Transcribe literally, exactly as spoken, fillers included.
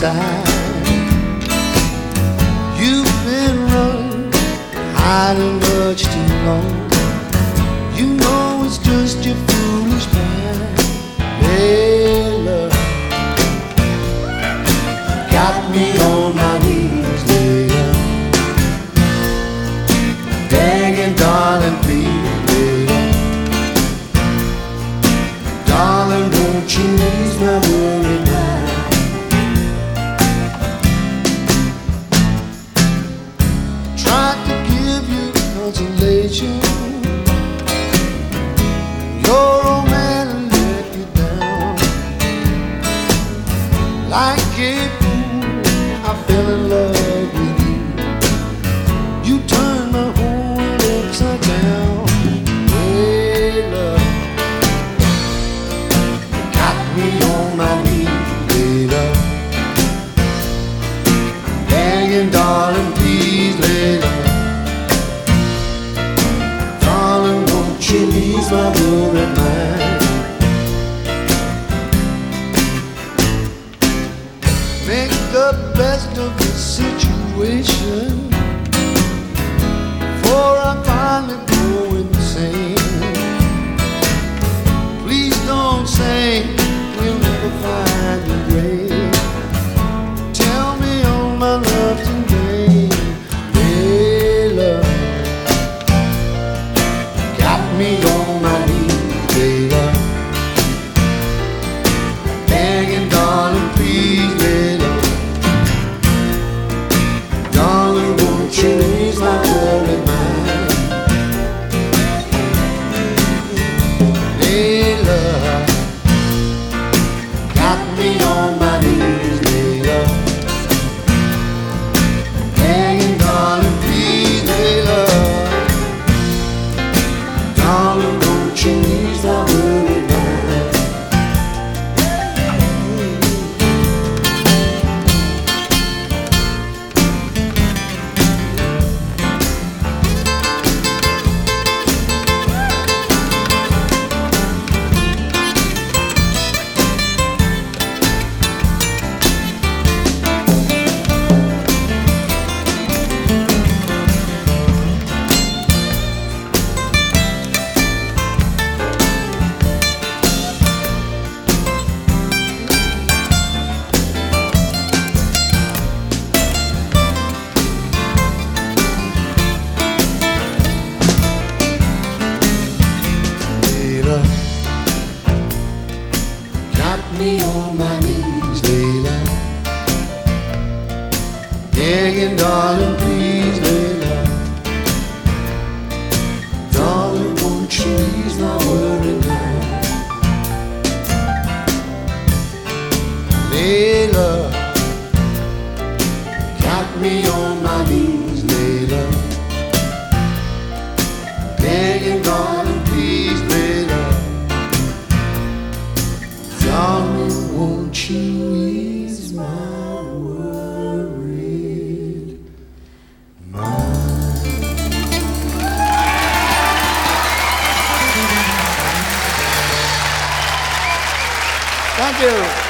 side. You've been running, hiding much too long. You know it's just your foolish mind. Layla, got me on my knees, Layla, begging, darling, please, Layla, darling, won't you ease my worried mind? Tried to give you consolation. Your old man let you down. Like a fool, I fell in love with you. You turned my whole world upside down. Layla, got me on my knees, Layla, begging, darling, please, Layla, darling, won't you ease my worried mind? Make the best of the situation, before I finally go insane. Please don't say we'll never find your grave. Tell me all my love's in vain. Layla, got me on my knees, Layla, begging, darling, please, Layla, darling, won't you ease my worried mind? Layla, got me on my knees, Layla, begging, darling, please, Layla, darling, won't you ease my worried mind? Layla, got me on my knees, Layla, begging, darling, please, Layla, darling, won't you ease my worried mind? Layla, got me on my knees, Layla, begging, darling, please, Layla, darling, won't you ease my worried mind? Thank you.